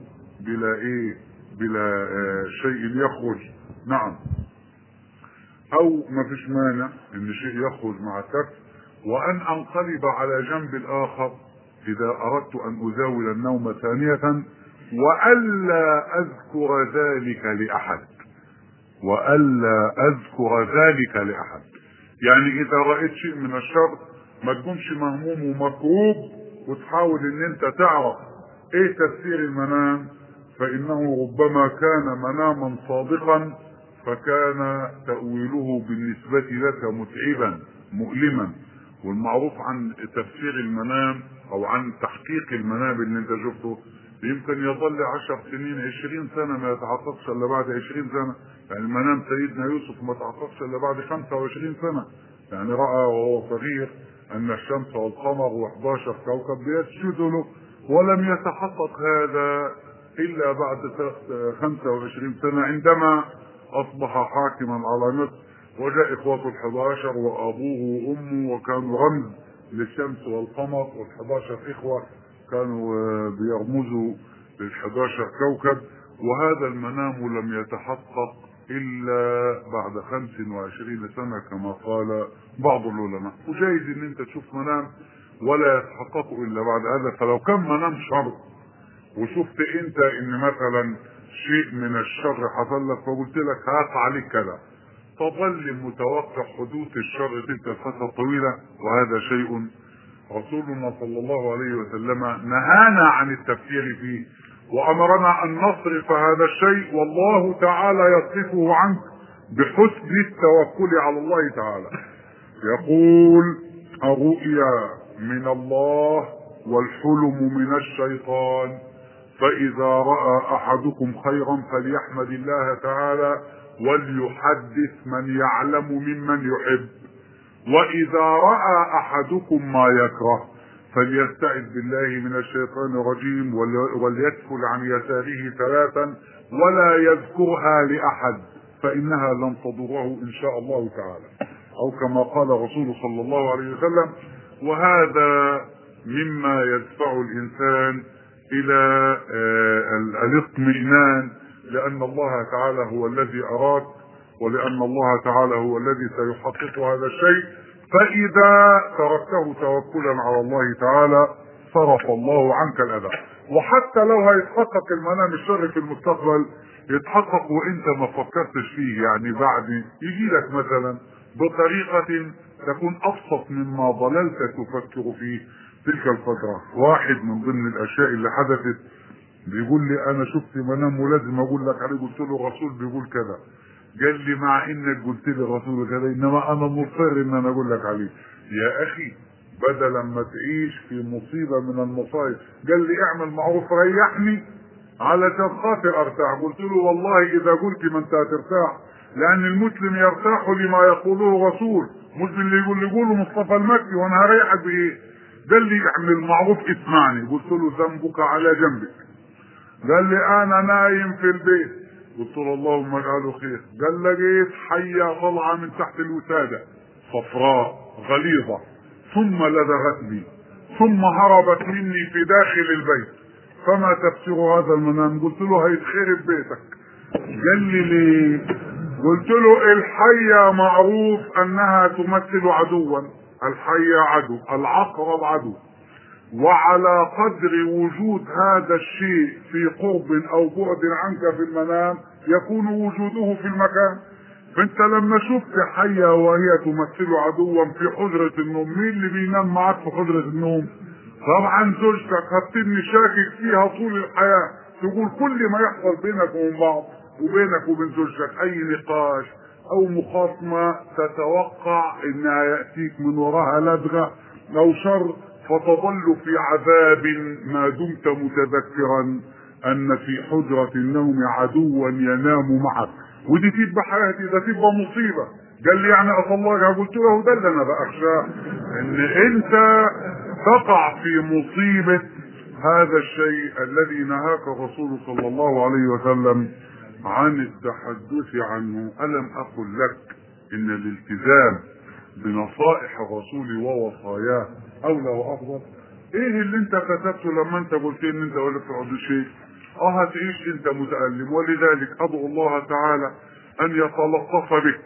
بلا شيء يخرج، نعم، او ما فيش مانع ان شيء يخرج مع التفل، وان انقلب على جنب الاخر اذا اردت ان ازاول النوم ثانية، والا اذكر ذلك لاحد، والا اذكر ذلك لاحد. يعني اذا رأيت شيء من الشر ما تكونش مهموم ومكروب وتحاول ان انت تعرف ايه تفسير المنام، فانه ربما كان مناما صادقا فكان تأويله بالنسبة لك متعبا مؤلما. والمعروف عن تفسير المنام او عن تحقيق المنام اللي انت شفته يمكن يظل 10 سنين 20 سنة ما يتحققش الا بعد 20 سنة. يعني منام سيدنا يوسف ما تحققش الا بعد 25 سنة. يعني رأى وهو صغير ان الشمس والقمر و11 كوكب بيسجدوا له، ولم يتحقق هذا الا بعد 25 سنة عندما اصبح حاكما على مصر، وجاء اخوته ال11 وابوه وامه وكانوا رمز للشمس والقمر، وال11 اخوة كانوا بيرمزوا لل11 كوكب، وهذا المنام لم يتحقق الا بعد 25 سنة كما قال بعض العلماء. وجايز ان انت تشوف منام ولا يتحقق الا بعد هذا. فلو كان منام شر وشفت انت ان مثلا شيء من الشر حصل لك فقلت لك هات عليك كذا، تظل متوقع حدوث الشر تلك الفترة الطويلة، وهذا شيء رسولنا صلى الله عليه وسلم نهانا عن التفكير فيه، وامرنا ان نصرف هذا الشيء، والله تعالى يصرفه عنك بحسن التوكل على الله تعالى. يقول: الرؤيا من الله والحلم من الشيطان، فإذا رأى أحدكم خيرا فليحمد الله تعالى وليحدث من يعلم ممن يحب، وإذا رأى أحدكم ما يكره فليستعذ بالله من الشيطان الرجيم وليدخل عن يساره 3 ولا يذكرها لأحد فإنها لن تضره إن شاء الله تعالى، أو كما قال رسول صلى الله عليه وسلم. وهذا مما يدفع الإنسان إلى الاطمئنان، لأن الله تعالى هو الذي أراك، ولأن الله تعالى هو الذي سيحقق هذا الشيء. فإذا تركته توكلا على الله تعالى صرف الله عنك الأذى. وحتى لو هيتحقق المنام الشر في المستقبل يتحقق وانت ما فكرتش فيه، يعني بعد يجي لك مثلا بطريقة تكون أبسط مما ظللت تفكر فيه تلك الفترة. واحد من ضمن الأشياء اللي حدثت بيقول لي: أنا شفت منام ولازم أقول لك عليه. قلت له: الرسول بيقول كذا. قال لي: مع إنك قلت لي الرسول كذا إنما أنا مصر إن أنا أقول لك عليه. يا أخي بدل ما تعيش في مصيبة من المصايب قال لي: اعمل معروف ريحني علشان خاطر ارتاح. قلت له: والله اذا قلت ما انت هترتاح، لان المسلم يرتاح لما يقوله رسول، مش اللي يقوله مصطفى المكي. وانا هريحك بايه؟ قال لي: اعمل معروف اسمعني. قلت له: ذنبك على جنبك. قال لي: انا نايم في البيت. قلت له: اللهم اجعله خير. قال: لقيت حية طالعة من تحت الوسادة صفراء غليظة، ثم لدغتني، ثم هربت مني في داخل البيت، فما تفسير هذا المنام؟ قلت له: هيتخرب بيتك. قال لي: ليه؟ قلت له: الحية معروف انها تمثل عدوا، الحية عدو، العقرب عدو، وعلى قدر وجود هذا الشيء في قرب او بعد عنك في المنام يكون وجوده في المكان. فانت لما شفت حية وهي تمثل عدوا في حجرة النوم، مين اللي بينام معك في حجرة النوم؟ طبعا زوجتك. هتبني شاكك فيها طول الحياة، تقول كل ما يحصل بينك وبين بعض وبينك وبين زوجتك اي نقاش او مخاصمة تتوقع انها يأتيك من وراها لدغة او شر، فتظل في عذاب ما دمت متذكرا ان في حجرة النوم عدوا ينام معك. ودي تبقى حياتي، ده تبقى مصيبة. قال لي: يعني اطلقها؟ قلت له: ده اللي انا بخشاه، ان انت تقع في مصيبة هذا الشيء الذي نهاك الرسول صلى الله عليه وسلم عن التحدث عنه. ألم أقل لك إن الالتزام بنصائح الرسول ووصاياه أولى وأفضل؟ إيه اللي أنت كتبته لما أنت قلت إن أنت ولا تعود شيء؟ هتعيش أنت متألم. ولذلك أدعو الله تعالى أن يتلطف بك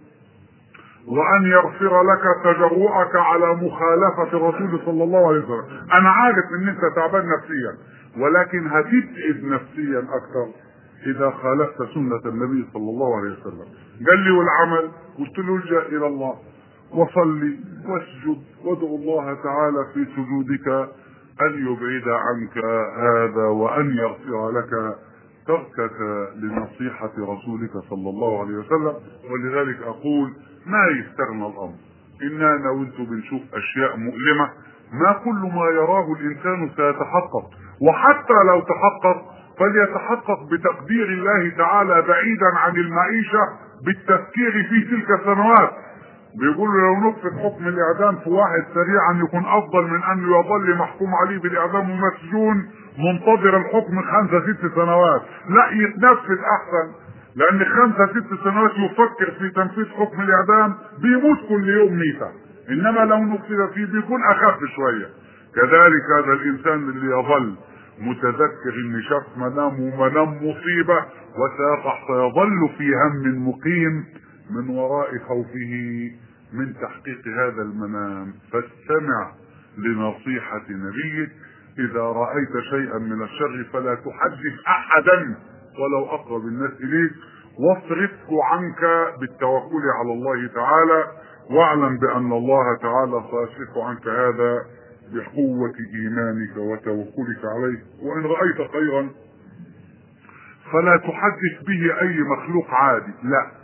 وأن يغفر لك تجرؤك على مخالفة الرسول صلى الله عليه وسلم. أنا عارف إن أنت تعبان نفسيا، ولكن هتتعب نفسيا أكثر إذا خالفت سنة النبي صلى الله عليه وسلم. قال لي: والعمل؟ قلت له: الجأ إلى الله وصلي واسجد وادعو الله تعالى في سجودك أن يبعد عنك هذا وأن يغفر لك تركك لنصيحة رسولك صلى الله عليه وسلم. ولذلك أقول: ما يستغنى الأمر. إننا أنا وأنتم بنشوف أشياء مؤلمة، ما كل ما يراه الإنسان سيتحقق، وحتى لو تحقق فليتحقق بتقدير الله تعالى بعيدا عن المعيشة بالتفكير في تلك السنوات. بيقولوا لو نفذ حكم الإعدام في واحد سريعا يكون أفضل من أن يظل محكوم عليه بالإعدام ومسجون منتظر الحكم 5-6 سنوات. لا، يتنفذ أحسن، لأن 5-6 سنوات يفكر في تنفيذ حكم الإعدام بيموت كل يوم ميتة، إنما لو نفذ فيه بيكون أخف شوية. كذلك هذا الإنسان اللي يظل متذكر إن شاف منام ومنام مصيبة سيظل في هم مقيم من وراء خوفه من تحقيق هذا المنام. فاستمع لنصيحة نبيك: إذا رأيت شيئا من الشر فلا تحدث أحدا ولو أقرب الناس إليك، واصرفه عنك بالتوكل على الله تعالى، واعلم بأن الله تعالى سيصرف عنك هذا بقوة إيمانك وتوكلك عليه. وإن رأيت خيرا فلا تحدث به أي مخلوق عادي، لا،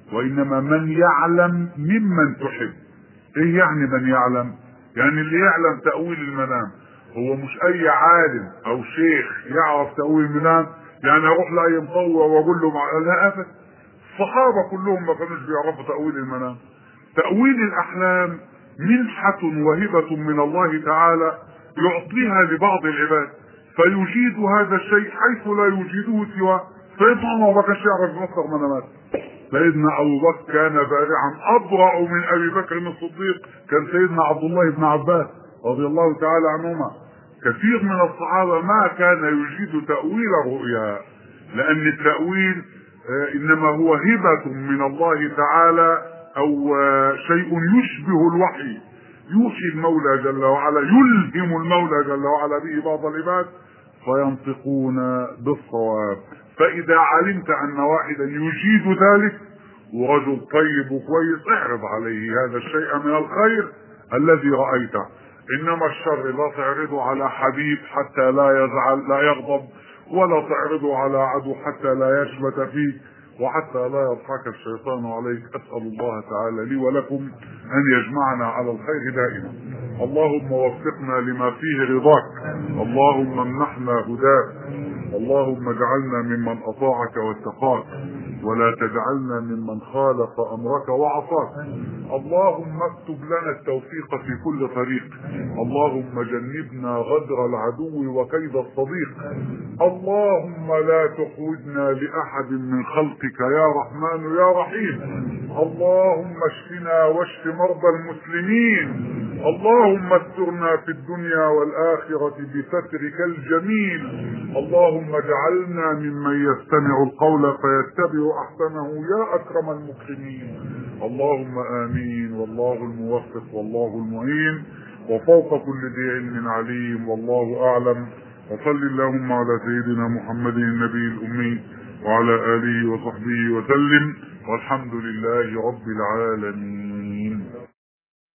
وإنما من يعلم ممن تحب. إيه يعني من يعلم؟ يعني اللي يعلم تأويل المنام. هو مش أي عالم أو شيخ يعرف تأويل المنام، يعني أروح لأي مطوع وأقول له لا أبدا. الصحابة كلهم ما كانوش بيعرفوا تأويل المنام. تأويل الأحلام منحة وهبة من الله تعالى يعطيها لبعض العباد، فيجيد هذا الشيء حيث لا يجيده سواه. سيدنا عمر ما كانش يعرف يفسر منامات. سيدنا أبو بكر كان بارعا أبرع من أبي بكر الصديق. كان سيدنا عبد الله بن عباس رضي الله تعالى عنهما. كثير من الصحابة ما كان يجيد تأويل الرؤيا، لأن التأويل إنما هو هبة من الله تعالى، أو شيء يشبه الوحي، يوحي المولى جل وعلا، يلهم المولى جل وعلا به بعض العباد فينطقون بالصواب. فإذا علمت أن واحدا يجيد ذلك ورجل طيب وكويس، اعرض عليه هذا الشيء من الخير الذي رأيته. إنما الشر لا تعرضه على حبيب حتى لا يزعل لا يغضب، ولا تعرضه على عدو حتى لا يشمت فيه، وحتى لا يضحك الشيطان عليك. أسأل الله تعالى لي ولكم أن يجمعنا على الخير دائما. اللهم وفقنا لما فيه رضاك، اللهم امنحنا هداك، اللهم اجعلنا ممن أطاعك واتقاك، ولا تجعلنا ممن خالف أمرك وعصاك. اللهم اكتب لنا التوفيق في كل طريق. اللهم جنبنا غدر العدو وكيد الصديق. اللهم لا تحوجنا لأحد من خلقك يا رحمن يا رحيم. اللهم اشفنا واشف مرضى المسلمين. اللهم استرنا في الدنيا والآخرة بسترك الجميل. اللهم اجعلنا ممن يستمع القول فيتبع أحسنه يا أكرم المكرمين. اللهم آمين. والله الموفق والله المعين، وفوق كل ذي علم عليم، والله أعلم. وصل اللهم على سيدنا محمد النبي الأمي وعلى آله وصحبه وسلم، والحمد لله رب العالمين.